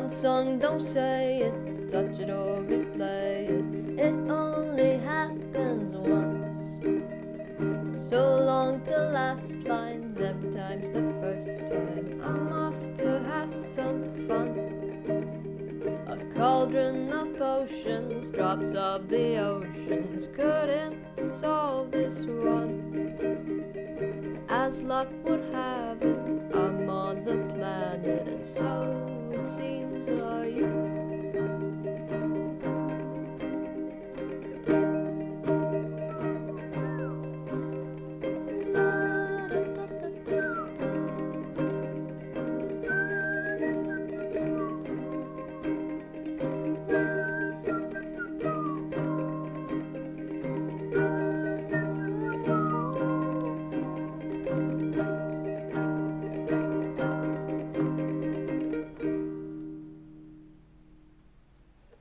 Unsung, don't say it, touch it or replay it. It only happens once. So long till last lines, every time's the first time. I'm off to have some fun. A cauldron of potions, drops of the oceans couldn't solve this one. As luck would have it, I'm on the planet, and so